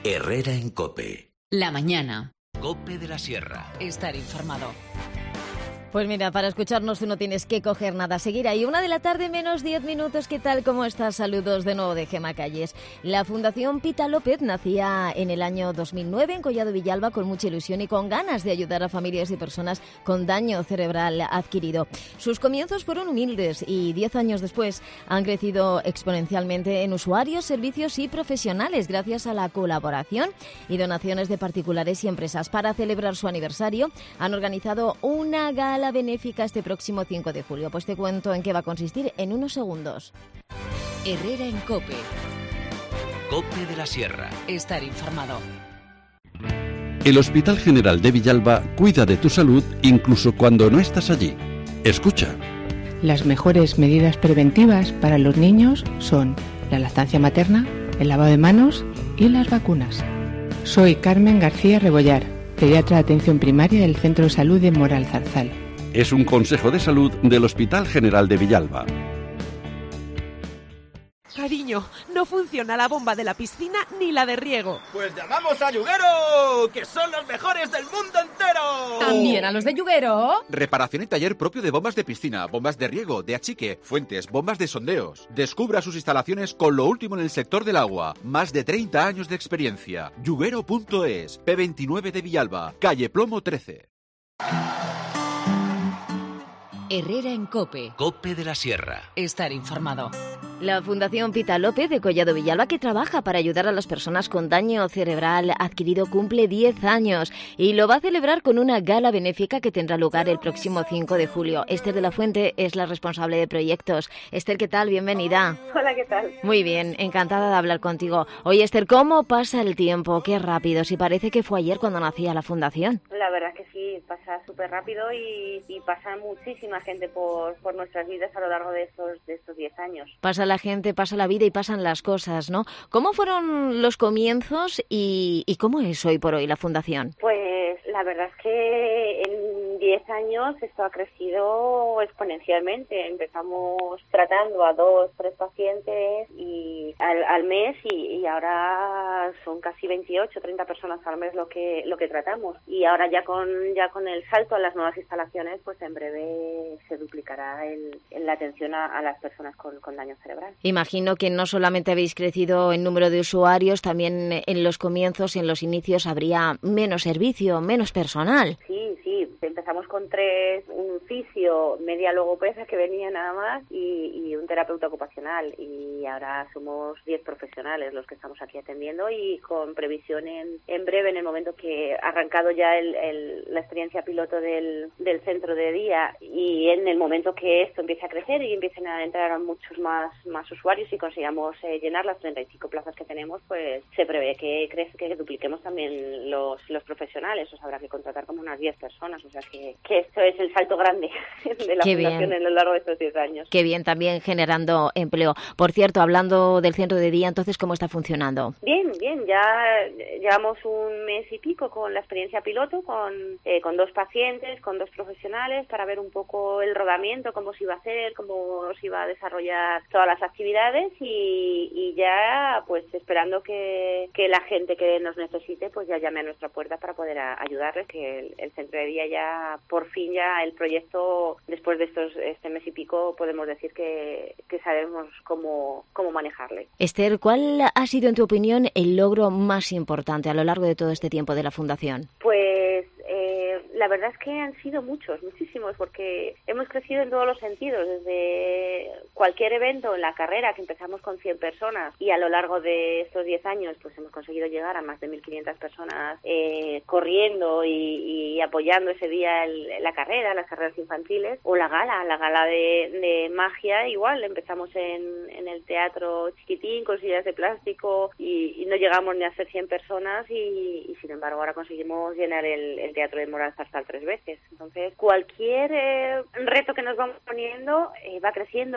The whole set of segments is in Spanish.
Herrera en COPE. La mañana. COPE de la Sierra. Estar informado. Pues mira, para escucharnos tú no tienes que coger nada. Seguir ahí, 1 de la tarde menos 10 minutos. ¿Qué tal? ¿Cómo estás? Saludos de nuevo de Gemma Calles. La Fundación Pita López nacía en el año 2009 en Collado Villalba con mucha ilusión y con ganas de ayudar a familias y personas con daño cerebral adquirido. Sus comienzos fueron humildes y 10 años después han crecido exponencialmente en usuarios, servicios y profesionales gracias a la colaboración y donaciones de particulares y empresas. Para celebrar su aniversario han organizado una gala benéfica este próximo 5 de julio. Pues te cuento en qué va a consistir en unos segundos. Herrera en COPE. COPE de la Sierra. Estar informado. El Hospital General de Villalba cuida de tu salud incluso cuando no estás allí. Escucha. Las mejores medidas preventivas para los niños son la lactancia materna, el lavado de manos y las vacunas. Soy Carmen García Rebollar, pediatra de atención primaria del Centro de Salud de Moral Zarzal. Es un consejo de salud del Hospital General de Villalba. Cariño, no funciona la bomba de la piscina ni la de riego. Pues llamamos a Yuguero, que son los mejores del mundo entero. ¿También a los de Yuguero? Reparación y taller propio de bombas de piscina, bombas de riego, de achique, fuentes, bombas de sondeos. Descubra sus instalaciones con lo último en el sector del agua. Más de 30 años de experiencia. Yuguero.es, P29 de Villalba, calle Plomo 13. Herrera en COPE. COPE de la Sierra. Estar informado. La Fundación Pita López de Collado Villalba, que trabaja para ayudar a las personas con daño cerebral adquirido, cumple 10 años y lo va a celebrar con una gala benéfica que tendrá lugar el próximo 5 de julio. Esther de la Fuente es la responsable de proyectos. Esther, ¿qué tal? Bienvenida. Hola, ¿qué tal? Muy bien, encantada de hablar contigo. Oye, Esther, ¿cómo pasa el tiempo? Qué rápido, si parece que fue ayer cuando nacía la Fundación. La verdad es que sí, pasa súper rápido y pasa muchísima gente por nuestras vidas a lo largo de estos 10 años. Pasa la gente, pasa la vida y pasan las cosas, ¿no? ¿Cómo fueron los comienzos y cómo es hoy por hoy la Fundación? Pues la verdad es que en 10 años esto ha crecido exponencialmente. Empezamos tratando a 2, 3 pacientes y al mes y ahora son casi 28, 30 personas al mes lo que tratamos. Y ahora ya con el salto a las nuevas instalaciones, pues en breve se duplicará la atención a las personas con daño cerebral. Imagino que no solamente habéis crecido en número de usuarios, también en los comienzos y en los inicios habría menos servicio, menos personal. Sí, empezamos con 3, un fisio, media logopeda que venía nada más y un terapeuta ocupacional, y ahora somos 10 profesionales los que estamos aquí atendiendo y con previsión en breve, en el momento que ha arrancado ya la experiencia piloto del centro de día y en el momento que esto empiece a crecer y empiecen a entrar muchos más usuarios y consigamos llenar las 35 plazas que tenemos, pues se prevé que dupliquemos también los profesionales. O sea, habrá que contratar como unas 10 personas, o sea que esto es el salto grande de la Fundación a lo largo de estos 10 años. Qué bien, también generando empleo. Por cierto, hablando del centro de día, entonces, ¿cómo está funcionando? Bien, ya llevamos un mes y pico con la experiencia piloto, con 2 pacientes, con 2 profesionales, para ver un poco el rodamiento, cómo se iba a hacer, cómo se iba a desarrollar todas las actividades y ya pues esperando que la gente que nos necesite pues ya llame a nuestra puerta para poder ayudarles, que el centro de día ya por fin ya el proyecto, después de este mes y pico, podemos decir que sabemos cómo manejarle. Esther, ¿cuál ha sido en tu opinión el logro más importante a lo largo de todo este tiempo de la Fundación? Pues la verdad es que han sido muchísimos, porque hemos crecido en todos los sentidos, desde cualquier evento en la carrera, que empezamos con 100 personas y a lo largo de estos 10 años pues hemos conseguido llegar a más de 1.500 personas corriendo y apoyando ese día las carreras infantiles, o la gala de magia. Igual empezamos en el teatro chiquitín con sillas de plástico y no llegamos ni a ser 100 personas y sin embargo ahora conseguimos llenar el teatro de Moral Zarzal 3 veces. Entonces cualquier reto que nos vamos poniendo va creciendo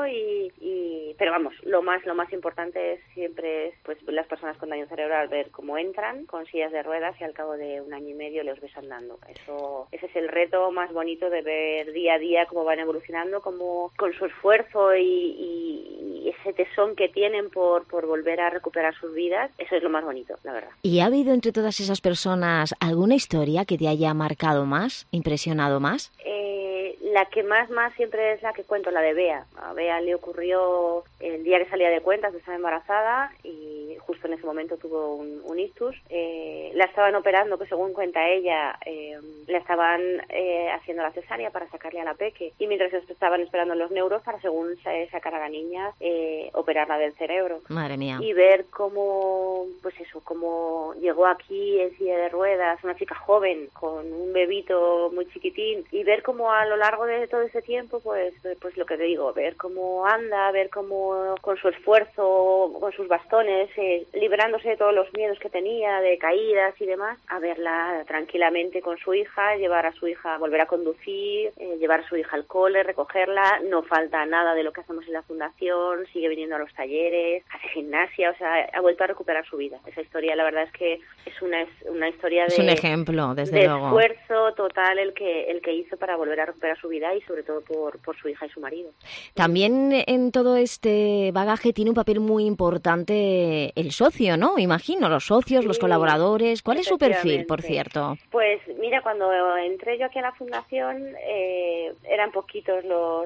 pero vamos, lo más importante siempre es pues las personas con daño cerebral, ver cómo entran con sillas de ruedas y al cabo de 1 año y medio los ves andando. Ese es el reto más bonito, de ver día a día cómo van evolucionando, cómo con su esfuerzo y y ese tesón que tienen por volver a recuperar sus vidas, eso es lo más bonito, la verdad. ¿Y ha habido entre todas esas personas alguna historia que te haya marcado más, impresionado más? La que más siempre es la que cuento, la de Bea. A Bea le ocurrió el día que salía de cuentas, estaba embarazada y justo en ese momento tuvo un ictus. La estaban operando, que según cuenta ella, la estaban haciendo la cesárea para sacarle a la peque, y mientras estaban esperando los neuros para, según sacar a la niña, operarla del cerebro. Madre mía. Y ver cómo, pues eso, cómo llegó aquí en silla de ruedas, una chica joven con un bebito muy chiquitín, y ver cómo a lo largo de todo ese tiempo, pues lo que te digo, ver cómo anda, ver cómo con su esfuerzo, con sus bastones, librándose de todos los miedos que tenía, de caídas y demás, a verla tranquilamente con su hija, llevar a su hija, volver a conducir, llevar a su hija al cole, recogerla, no falta nada de lo que hacemos en la fundación, sigue viniendo a los talleres, hace gimnasia, o sea, ha vuelto a recuperar su vida. Esa historia, la verdad es que es una historia es un ejemplo, desde luego, esfuerzo total el que hizo para volver a recuperar su vida, y sobre todo por su hija y su marido. También en todo este bagaje tiene un papel muy importante el socio, ¿no? Imagino, los socios, sí, los colaboradores. ¿Cuál es su perfil, por cierto? Pues mira, cuando entré yo aquí a la fundación, eran poquitos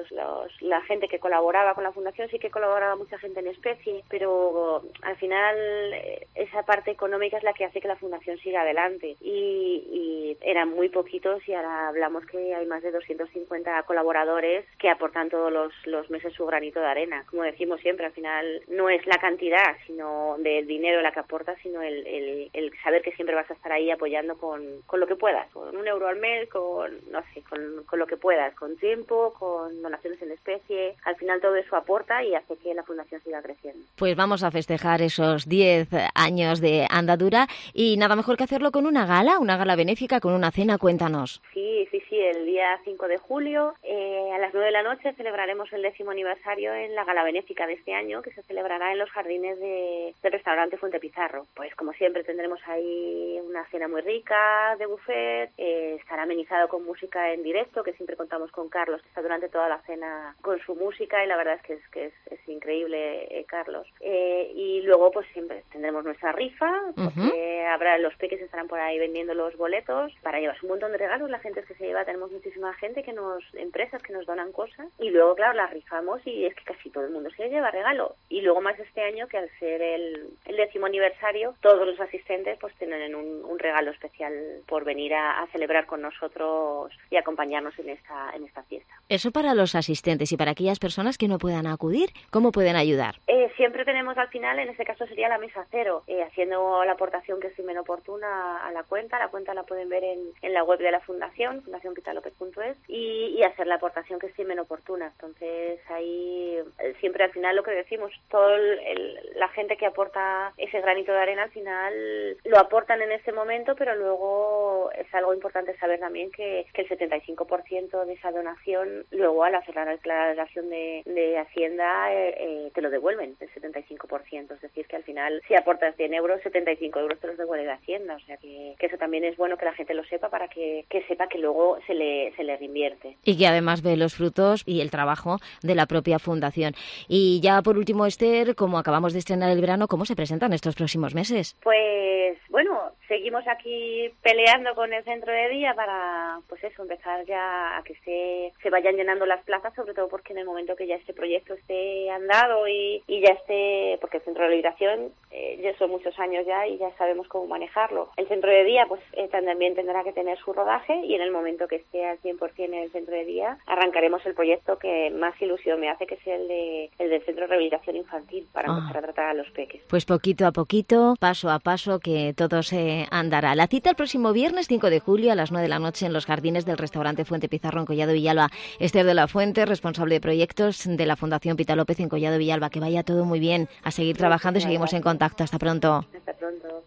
la gente que colaboraba con la fundación. Sí que colaboraba mucha gente en especie, pero al final esa parte económica es la que hace que la fundación siga adelante, y eran muy poquitos, y ahora hablamos que hay más de 250 colaboradores que aportan todos los meses su granito de arena. Como decimos siempre, al final no es la cantidad sino del dinero la que aportas, sino el saber que siempre vas a estar ahí apoyando con lo que puedas, con €1 al mes, con lo que puedas, con tiempo, con donaciones en especie. Al final todo eso aporta y hace que la fundación siga creciendo. Pues vamos a festejar esos 10 años de andadura, y nada mejor que hacerlo con una gala benéfica, con una cena. Cuéntanos. Sí, el día 5 de julio a las 9 de la noche celebraremos el 10º aniversario en la gala benéfica de este año, que se celebrará en los jardines del restaurante Fuente Pizarro. Pues como siempre tendremos ahí una cena muy rica de buffet, estará amenizado con música en directo, que siempre contamos con Carlos, que está durante toda la cena con su música, y la verdad es que es increíble, Carlos. Y luego pues siempre tendremos nuestra rifa, porque los peques estarán por ahí vendiendo los boletos para llevarse un montón de regalos. La gente que se lleva, tenemos muchísima gente empresas que nos donan cosas, y luego claro las rifamos, y es que casi todo el mundo se lleva regalo. Y luego más este año, que al ser el 10º aniversario, todos los asistentes pues tienen un regalo especial por venir a celebrar con nosotros y acompañarnos en esta fiesta. Eso para los asistentes, y para aquellas personas que no puedan acudir, ¿cómo pueden ayudar? Siempre tenemos al final, en este caso sería la mesa cero, haciendo la aportación que estimen oportuna a la cuenta. La cuenta la pueden ver en la web de la fundación, fundacionpitalopez.es, y hacer la aportación que estimen oportuna. Entonces ahí siempre al final lo que decimos, toda la gente que aporta ese granito de arena al final lo aportan en ese momento, pero luego es algo importante saber también que el 75% de esa donación, luego al hacer la declaración de Hacienda, te lo devuelven, el 75%. Es decir, que al final si aportas 100 euros, 75 euros te los devuelve de Hacienda. O sea que eso también es bueno que la gente lo sepa, para que sepa que luego se le reinvierte. Y que además ve los frutos y el trabajo de la propia fundación. Y ya por último, Esther, como acabamos de estrenar el verano, ¿cómo se presentan estos próximos meses? Pues bueno, seguimos aquí peleando con el centro de día para, pues eso, empezar ya a que se vayan llenando las plazas, sobre todo porque en el momento que ya este proyecto esté andado y ya esté, porque el centro de liberación ya son muchos años ya y ya sabemos cómo manejarlo. El centro de día pues también tendrá que tener su rodaje, y en el momento que esté al 100% en el centro de día arrancaremos el proyecto que más ilusión me hace, que es el del centro de rehabilitación infantil, para empezar a tratar a los peques. Pues poquito a poquito, paso a paso, que todo se andará. La cita el próximo viernes 5 de julio a las 9 de la noche en los jardines del restaurante Fuente Pizarro en Collado Villalba. Esther de la Fuente, responsable de proyectos de la Fundación Pita López en Collado Villalba. Que vaya todo muy bien, a seguir trabajando y seguimos en contacto. Hasta pronto. Hasta pronto.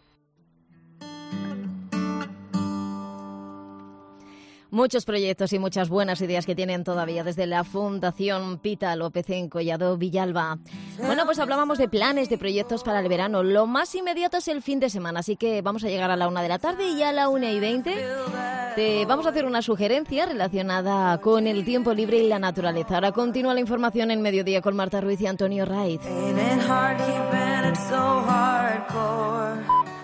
Muchos proyectos y muchas buenas ideas que tienen todavía desde la Fundación Pita López en Collado Villalba. Bueno, pues hablábamos de planes, de proyectos para el verano. Lo más inmediato es el fin de semana, así que vamos a llegar a la 1 de la tarde, y a la 1:20 Te vamos a hacer una sugerencia relacionada con el tiempo libre y la naturaleza. Ahora continúa la información en Mediodía con Marta Ruiz y Antonio Raiz.